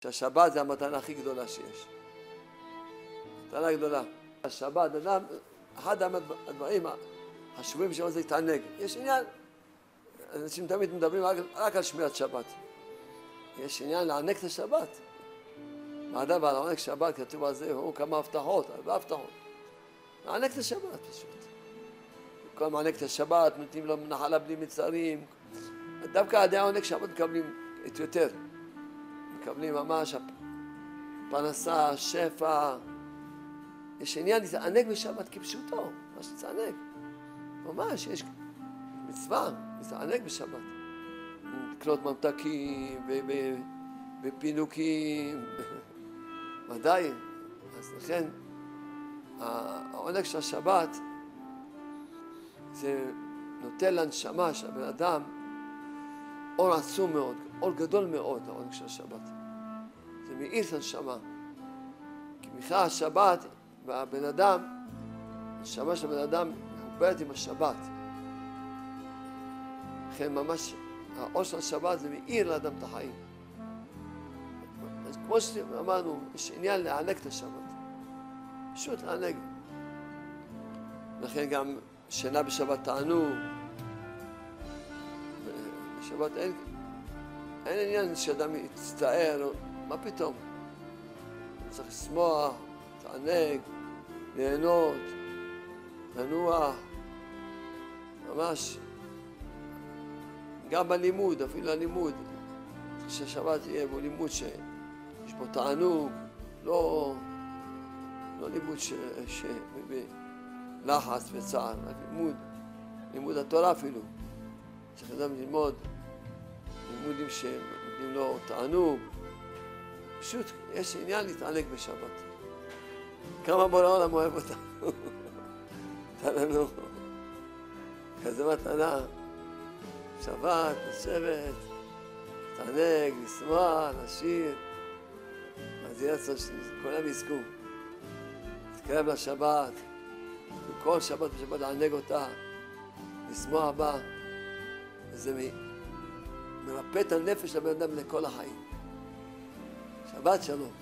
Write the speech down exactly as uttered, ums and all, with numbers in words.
שהשבת זה המתנה הכי גדולה שיש. מתנה גדולה. השבת, אדם, אחד הדברים החשובים שלו זה להתענג. יש עניין, אנשים תמיד מדברים רק, רק על שמירת שבת. יש עניין לענג את השבת. האדם על לענג שבת, כתוב על זה, הוא כמה הבטחות, הרבה הבטחות. לענג את השבת פשוט. כל מענג את השבת, נותנים לו נחלה בלי מצרים. דווקא עדי העונג שבת מקבלים את יותר. מקבלים ממש פרנסה, שפע. יש עניין להתענג בשבת כפשוטו, ממש להתענג. ממש, יש מצווה, להתענג בשבת. לקנות ממתקים ופינוקים, ודאי. אז לכן, העונג של השבת זה נותן לנשמה של הבן אדם אור עצום מאוד, אור גדול מאוד, העונג של השבת. זה מאיר את הנשמה. כי בכלל השבת והבן אדם, הנשמה של הבן אדם מחוברת עם השבת. לכן ממש האור של השבת זה מאיר לאדם את החיים. אז כמו שאמרנו, יש עניין לענג את השבת. פשוט לענג. לכן גם שינה בשבת תענוג. בשבת אין, אין עניין שאדם יצטער, מה פתאום? צריך לשמוח, להתענג, ליהנות, לנוח, ממש. גם בלימוד, אפילו הלימוד, כששבת יהיה בו לימוד שיש בו תענוג, לא, לא לימוד ש... ש... בלחץ וצער, לימוד, לימוד התורה אפילו. צריך אדם ללמוד לימודים שנותנים לו תענוג. פשוט יש עניין להתענג בשבת. כמה בורא העולם אוהב אותנו. נתן לנו כזה מתנה. שבת, לשבת, להתענג, לשמוח, לשיר. אז יהיה רצון שכולם יזכו. להתקרב לשבת. כל שבת בשבת לענג אותה. לשמוח בה. וזה מרפא את הנפש לבן אדם לכל החיים. שבת שלום.